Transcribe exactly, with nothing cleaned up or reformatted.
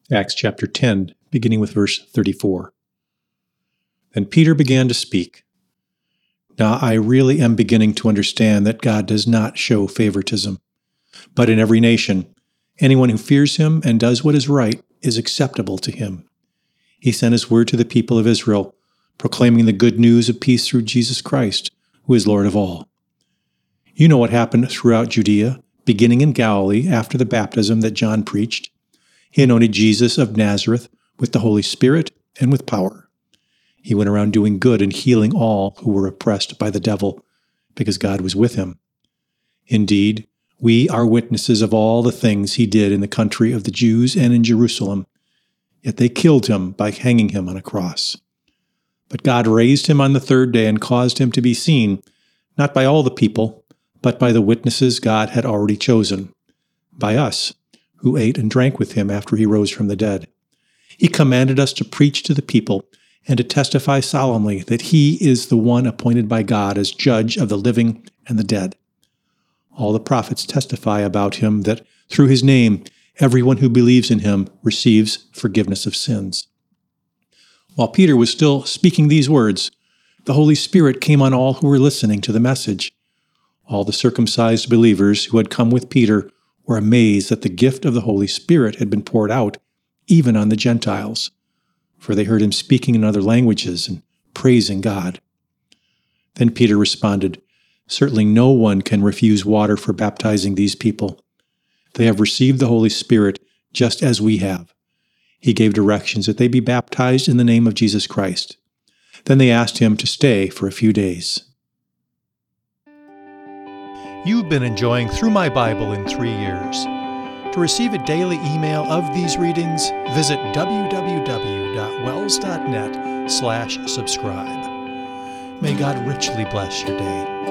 Acts chapter ten, beginning with verse thirty-four. Then Peter began to speak. Now I really am beginning to understand that God does not show favoritism, but in every nation, anyone who fears him and does what is right is acceptable to him. He sent his word to the people of Israel, proclaiming the good news of peace through Jesus Christ, who is Lord of all. You know what happened throughout Judea, beginning in Galilee after the baptism that John preached. He anointed Jesus of Nazareth with the Holy Spirit and with power. He went around doing good and healing all who were oppressed by the devil, because God was with him. Indeed, we are witnesses of all the things he did in the country of the Jews and in Jerusalem. Yet they killed him by hanging him on a cross. But God raised him on the third day and caused him to be seen, not by all the people, but by the witnesses God had already chosen, by us, who ate and drank with him after he rose from the dead. He commanded us to preach to the people and to testify solemnly that he is the one appointed by God as judge of the living and the dead. All the prophets testify about him that through his name, everyone who believes in him receives forgiveness of sins. While Peter was still speaking these words, the Holy Spirit came on all who were listening to the message. All the circumcised believers who had come with Peter were amazed that the gift of the Holy Spirit had been poured out, even on the Gentiles, for they heard him speaking in other languages and praising God. Then Peter responded, "Certainly no one can refuse water for baptizing these people. They have received the Holy Spirit just as we have." He gave directions that they be baptized in the name of Jesus Christ. Then they asked him to stay for a few days. You've been enjoying Through My Bible in Three Years. To receive a daily email of these readings, visit w w w dot wells dot net slash subscribe. May God richly bless your day.